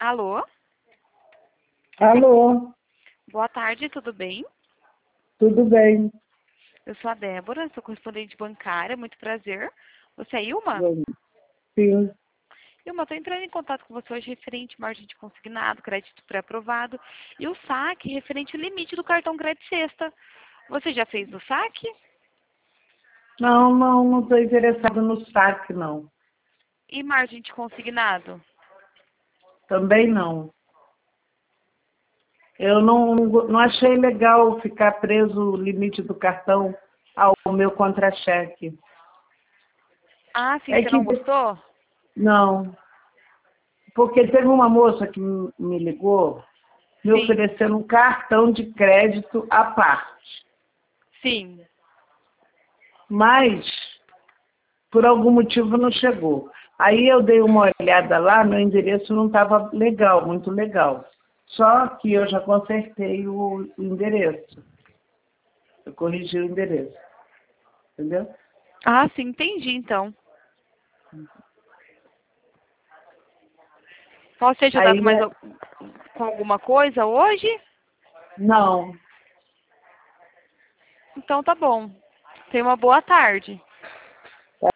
Alô? Alô, Boa tarde, tudo bem? tudo bem? Eu sou a Débora, sou correspondente bancária, muito prazer. Você é Ilma? Sim. Ilma, estou entrando em contato com você hoje referente à margem de consignado, crédito pré-aprovado e o saque referente ao limite do cartão crédito sexta. Você já fez o saque? Não estou interessada no saque, não. E margem de consignado? Também não. Eu não achei legal ficar preso o limite do cartão ao meu contra-cheque. Ah, sim, É você que, não gostou? não, porque teve uma moça que me ligou me Sim, oferecendo um cartão de crédito à parte. sim. Mas, por algum motivo, não chegou. Aí eu dei uma olhada lá, meu endereço não estava legal, muito legal. Só que eu já consertei o endereço. Eu corrigi o endereço. Entendeu? Ah, sim, entendi então. Posso te ajudar Aí, com né? com alguma coisa hoje? Não. Então tá bom. Tenha uma boa tarde.